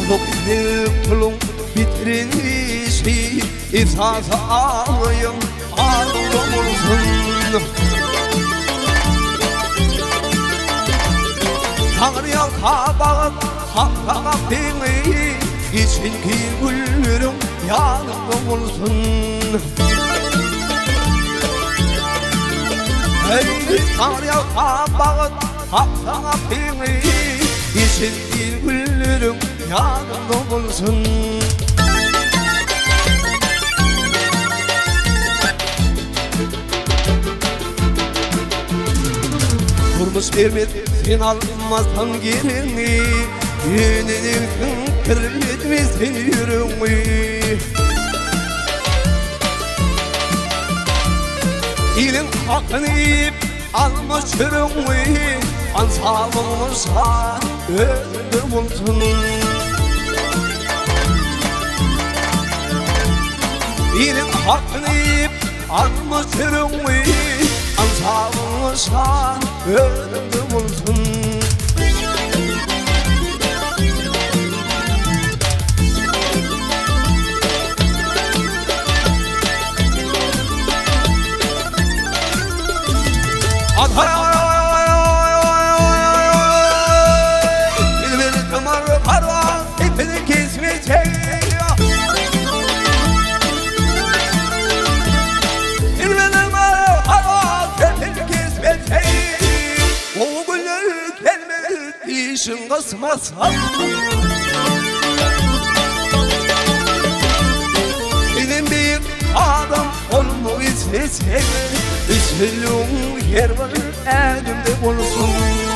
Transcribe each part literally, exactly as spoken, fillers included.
Kuluk kulun bitirilmişi İsası ağlayın ağrım olsun. Tanrı'ya kabağın hakkına beni İçinki güllerim yanım olsun. Hey Tanrı'ya kabağın hakkına beni İçinki güllerim yanım olsun. Durmuş vermez sen almazsan yerini Yeninin kırılmazsan yürümeyi İlin hakkını yiyip almış yürümeyi Ansağımızsa öldüm olsun. İlin hakkını yiyip almış yürümeyi Ansağımızsa öldüm olsun. Adara bir kımar parva ipini kesmeyecek. İlmenin parva ipini kesmeyecek. O günler gelmedi işin kısmasa. Benim bir adam olmak istesem İstilum yer var elimde olsun.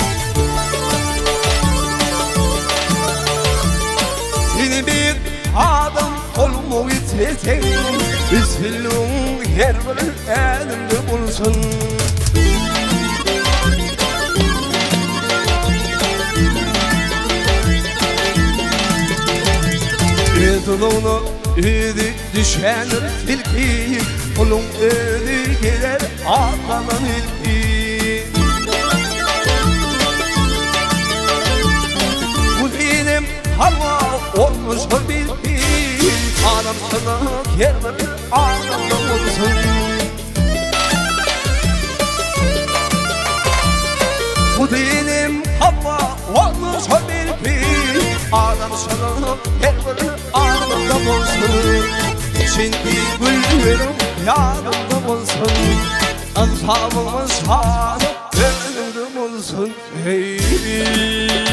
Seni bir adam olmak istesem İstilum yer var elimde olsun. Yedulunu ödü düşenir tilki Kulun ödü gelir atanan ilki. Bu benim hava olmuş o bilgi Adam sana yermedi anlamda olsun. Bu benim hava olmuş o bilgi Adam sana yermedi anlamda olsun. Şimdi güllerim yanımda olsun. Ansağımız sağlık önümde olsun. Hey